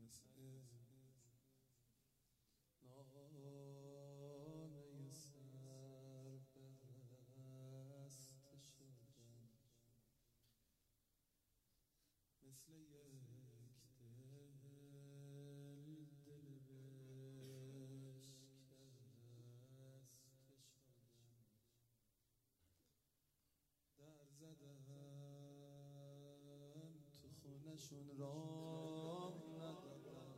نامه سربسته شدم مثل یک دل بشکسته شدم در زدم تو خونشون راه ندادم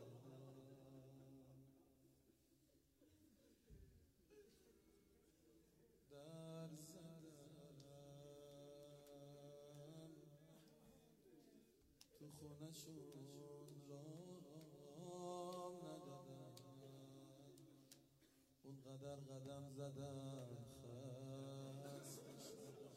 در زدم تو خونشون راه ندادم اونقدر قدم زدم خسته شدم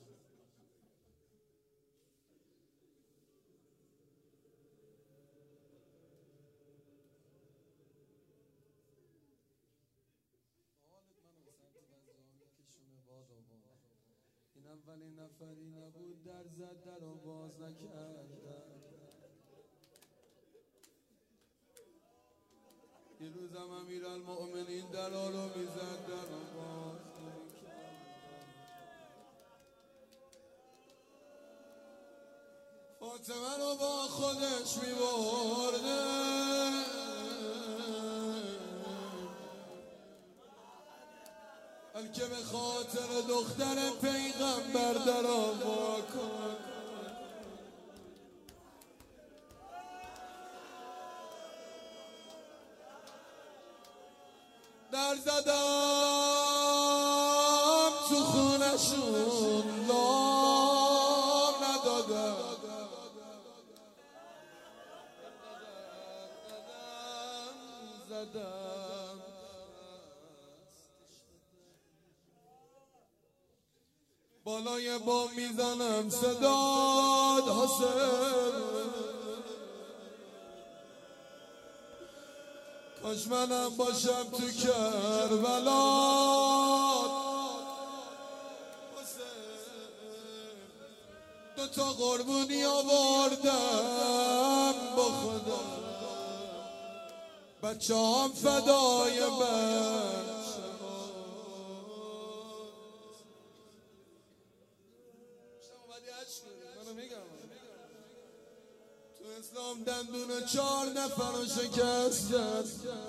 این اولین نفری نبود در زد در رو باز نکردم یه روزم امیرالمؤمنین درها رو میزد در رو باز نکردم فاطمه رو با خودش میبرده بلکه به خاطر دختر پیغمبر در آوا کن در زدم تو خونشون نام ندادم زدم بالای بام میزنم صداد حسین کاش منم باشم تو کربلا دوتا قربونی آوردم با خودم بچه هم فدای من تو اسلام دندون 4 نفر رو شکست کرد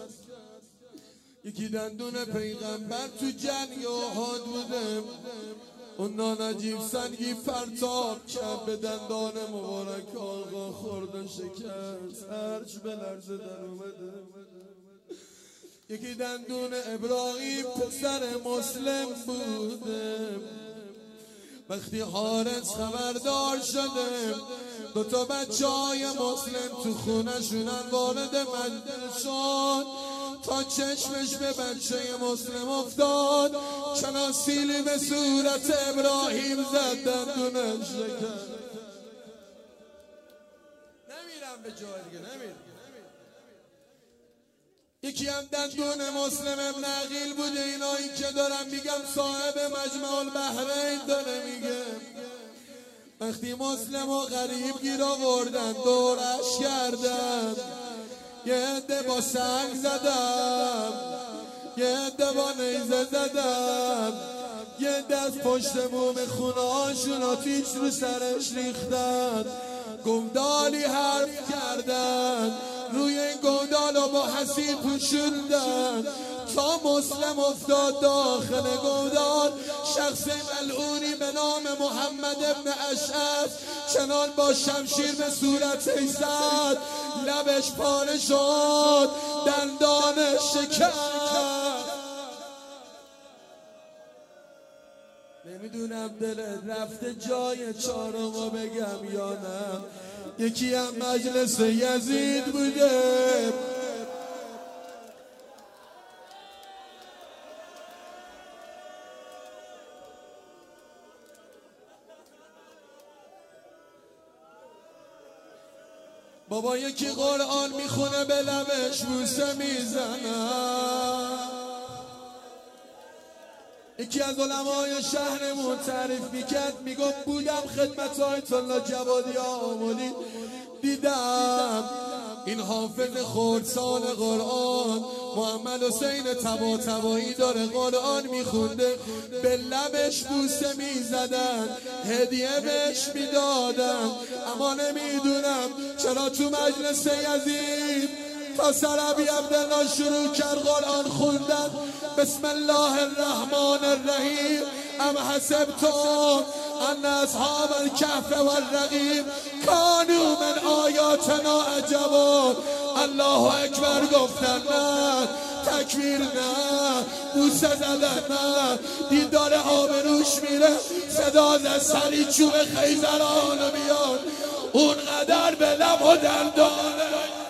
یکی دندون پیغمبر تو جنگ احد بوده اون نانجیب سنگی پرتاب کرد به دندان مبارک آقا خورد و شکست هرچ به لرزه در اومده یکی دندون ابراهیم پسر مسلم بوده وقتی حارس خبردار شده دوتا بچه های مسلم تو خونشونن وارد منزل شد تا چشمش به بچه مسلم افتاد چنان سیلی به صورت ابراهیم زد دندونش شکست نمیرم به جای دیگه نمیرم یکی هم دندون مسلم ابن عقیل بوده اینایی که دارم میگم صاحب مجمع البحرین داره میگه وقتی مسلم و غریب گیر آوردن دورش کردن یه عده با سنگ زدم یه عده با نیزه زدم یه عده از پشت بوم خونه هاشون آتیش رو سرش ریختن گمدالی حرف کردن روی این گودال با حسیر پوشوندن تا مسلم افتاد داخل گودال شخص ملعونی به نام محمد ابن اشعث چنان با شمشیر به صورتش زد لبش پاره شد دندانش شکست نمیدونم دلت رفته جای چهارمو بگم یا نه یکی هم مجلس یزید بوده بابا یکی قرآن میخونه به لبش بوسه میزنه یکی از علمای شهرمون تعریف میکرد میگفت بودم خدمت آیت الله جوادی آملی دیدم این حافظ خردسال قرآن محمد حسین طباطبایی داره قرآن میخونده، به لبش بوسه میزدن، هدیه بهش میدادن، اما نمیدونم چرا تو مجلس یزید تا سر ابی عبدالله شروع کرد قرآن خوندن. بسم الله الرحمن الرحیم ام حسبتم ان اصحاب الکهف والرقیم کانوا من آیاتنا عجبا. الله اکبر گفتن نه، تکبیر نه، بوسه زدن نه، دیدار آبروش میره، صدا از سری چوب خیزرانو بیاد، اونقدر به لب و دندانه.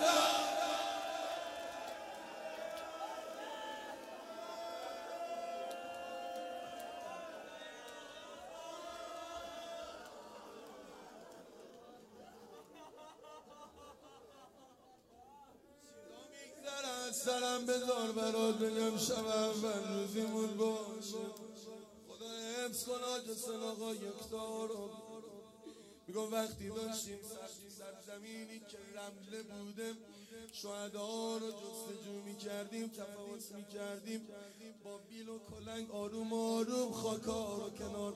سرم بذار برات بگم شب اول روزیمون باشه، خدا حفظ کن حاج آقا یکتا رو. میگم وقتی داشتیم سرزمینی که رمله بوده شهدا رو جستجو میکردیم، تفاوت میکردیم با بیل و کلنگ آروم آروم خاکا رو کنار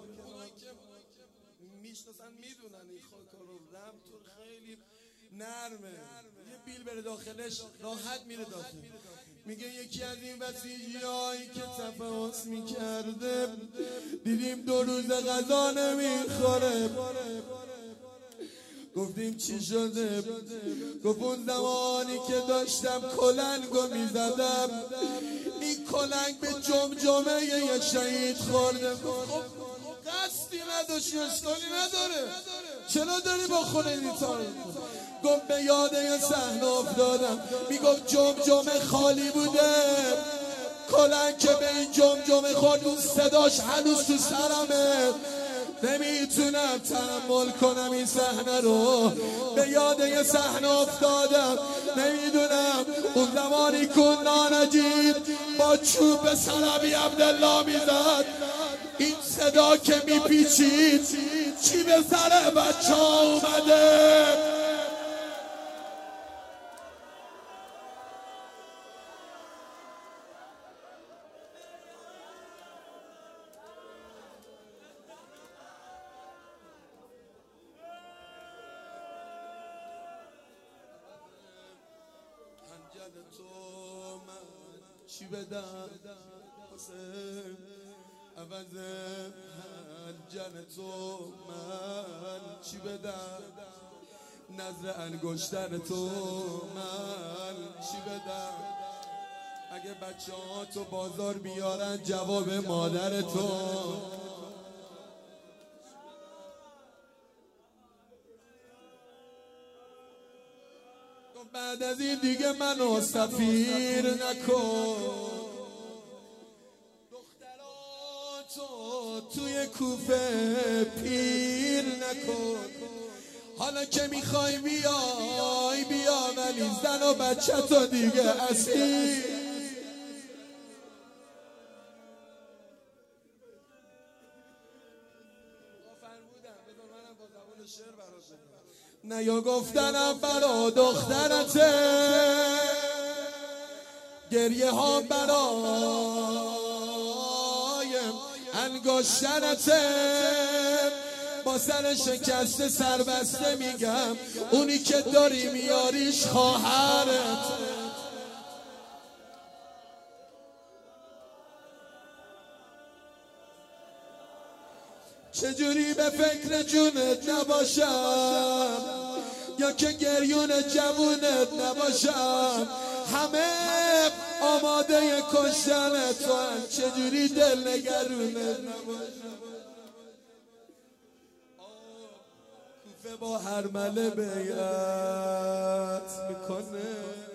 میشناسن میدونن این خاکا رو رمتون خیلی نرمه، یه بیل بره داخلش راحت میره داخل. میگه یکی از این بسیجیایی که تفاوت میکرده دیدیم 2 روز غذا نمیخوره. گفتیم چی شده؟ گفت اون زمانی که داشتم کلنگو میزدم این کلنگ به جمجمه یه شهید خورده. خب قصدی نداشتی، اشکالی نداره، چرا داری با خونه نیتار؟ گفت به یاد یه صحنه افتادم، میگفت جمجمه خالی بوده، کلنگ که به این جمجمه خورد اون صداش هنوز تو سرمه، نمیتونم تحمل کنم این صحنه رو. به یاد یه صحنه افتادم، نمیدونم اون زمانی که نانجیب با چوب به سر ابی عبدالله میزد، این صدا که میپیچید چی به سر بچه ها اومده. تو من چی بدم حسین عوض هنجر تو من چی بدم، نظر انگشتر تو من چی بدم، اگه بچه ها تو بازار بیارن جواب مادر تو. بعد از این دیگه منو سفیر نکن، دختراتو توی کوفه پیر نکن، حالا که میخوای بیای بیا ولی زن و بچه تو دیگه اسیر. نه یا گفتنم برا دخترته، گریه ها برای انگشترته، با سر شکسته سربسته میگم اونی که داری میاریش خواهرت. چجوری به فکر جونت نباشم یا که گریون جوونت نباشم، همه آماده کشتن تو هم، چجوری دل نگرونت نباشم. کوفه با هرمله بیعت میکنه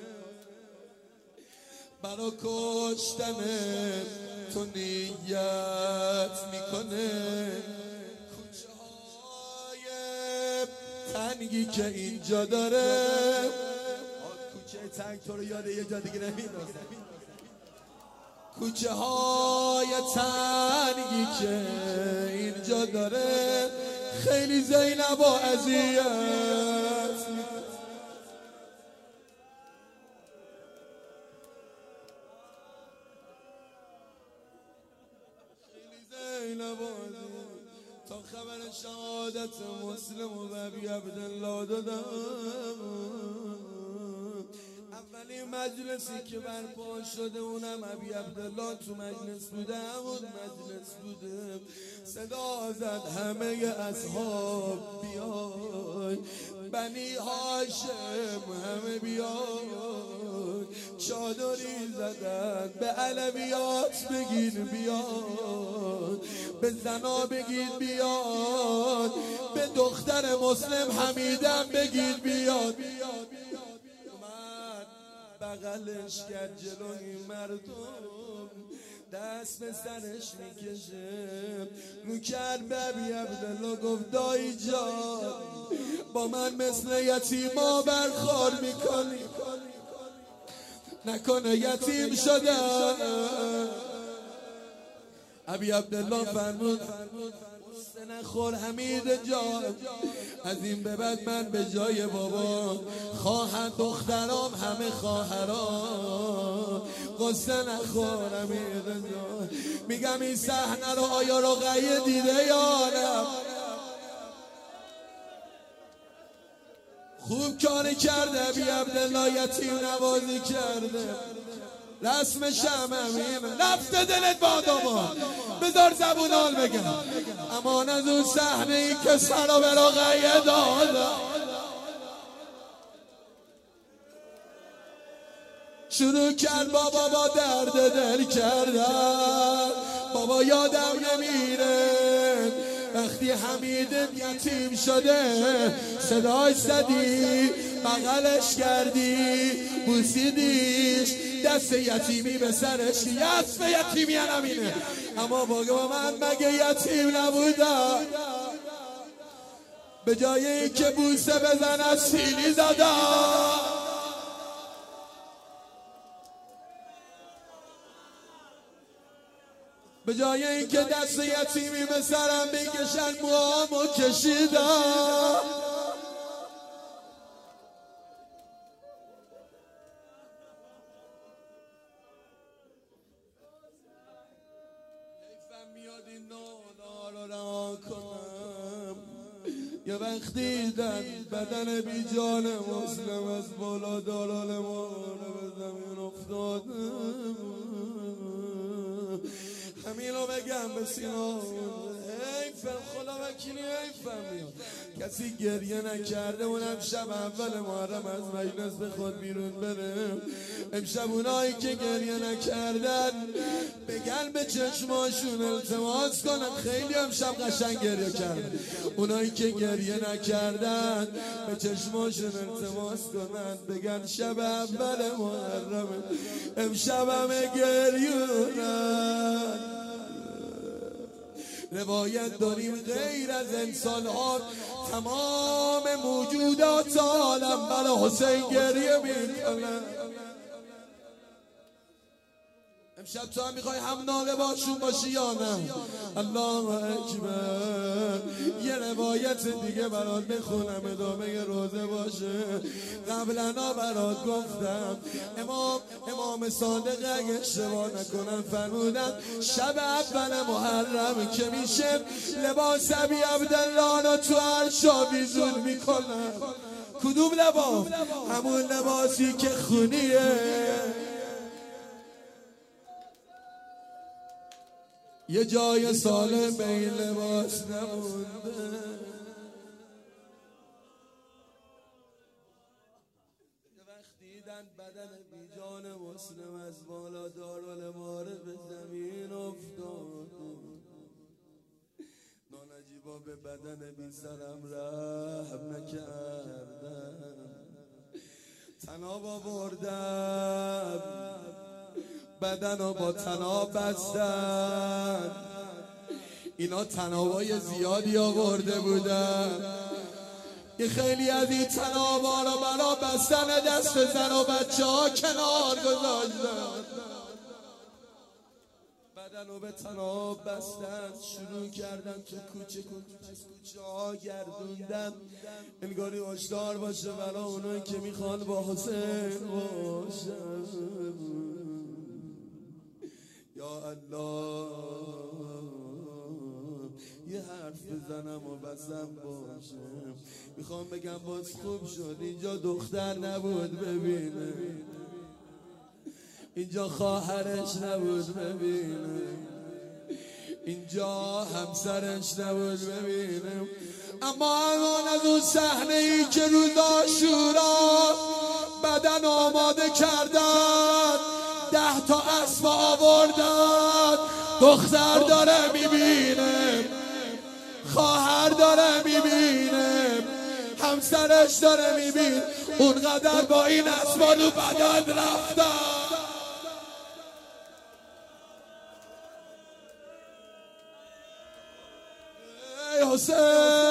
برا کشتن تو نیت میکنه، تنگی که اینجا داره، کوچه تنگ تو رو یاد یه جا دیگه نمیندازه، کوچه های تنگی که اینجا داره خیلی زینب و اذیت. خبر شهادت مسلم و ابی عبدالله دادم. اولین مجلسی که برپا شده اونم ابی عبدالله تو مجلس بوده، همون مجلس بوده. صدا زد همه اصحاب بیای، بنی هاشم همه بیای. چادری زدن به علویات بگین بیاد، به زنا بگین بیاد، به دختر مسلم حمیدم بگین بیاد. بغلش کرد جلوی مردم، دست به سرش میکشه، نوکر به ابی عبدالله گفت دایی جان با من مثل یتیما برخوار میکنی، نکنه یتیم شده. ابی عبدالله فرمود نخور حمید جان، از این به بعد من به جای بابا خواهر دخترام همه خواهران، قصه نخور حمید جان. میگم این صحنه رو آیا رقیه دیده یا نه؟ خوب کاری کرده ابی عبدالله، یتیم نوازی کرده، رسمش هم همینه. رفته دلت باداما، بذار زبونال بگم. امان از اون صحنه ای که سر و به رقیه داده، شروع کرد بابا با درد دل کردن. بابا یادم نمیره وقتی حمید یتیم شده صداش زدی، بغلش کردی، بوسیدیش، دست یتیمی به سرش، یسف یتیمی همینه. اما با من مگه یتیم نبودم؟ به جای این که بوسه بزنم سیلی زدم. به جای این که دست یتیمی به سرم بکشن موامو کشیدم. حیفم میاد این نالا رو رها کنم. یه وقتی دیدن بدن بی جان مسلم از بالا دارال ما به زمین افتاد، همین رو بگم به سینا، حیفم خدا وکیلی حیفم میاد. کسی گریه نکرده اونم شب اول محرم از مجلس به خود بیرون بره. امشب اونایی که گریه نکردن بگن به چشماشون التماس کنن، خیلی امشب قشنگ گریه کردن. اونایی که گریه نکردن به چشماشون التماس کنن، بگن شب اول محرم امشب همه گریونن. روایت داریم غیر از انسان ها تمام موجودات عالم برای حسین گریه میکنن. امشب تو هم میخوای هم ناله باشون باشی یا نه؟ الله اکبر. یه روایت دیگه برات بخونم ادامه روزه باشه. قبلا برات گفتم امام صادق اگه اشتباه نکنم فرمودن شب اول محرم که میشه لباس ابی عبدالله رو تو عرش آویزون میکنن. کدوم لباس؟ همون لباسی که خونیه. یه جای سالم به این لباس نمونده. یه وقت دیدن بدن بیجان مسلم از بالا دارالمعارف به زمین افتاد. نانجیبا به بدن بی سرم رحم نکردن، تناب آوردم بدن رو با تناب بستن. اینا تنابای زیادی آورده بودن. یه خیلی از این تنابا رو برا بستن دست زن و بچه ها کنار گذاشتن. بدن رو به تناب بستن، شروع کردن تو کوچه ها گردوندن. انگاری هشدار باشه برای اونایی که میخوان با حسین باشن. یا الله، یه حرف میزنم و بسم باشه. میخوام بگم باز خوب شد اینجا دختر نبود ببینه، اینجا خواهرش نبود ببینه، اینجا همسرش نبود ببینه. اما الان از اون صحنه ای که روز عاشورا بدن آماده کردن، 10 تا اسب آوردن، دختر داره میبینه، خواهر داره میبینه، همسرش داره میبینه، اونقدر با این اسبا رو بدن رفتن. ای حسین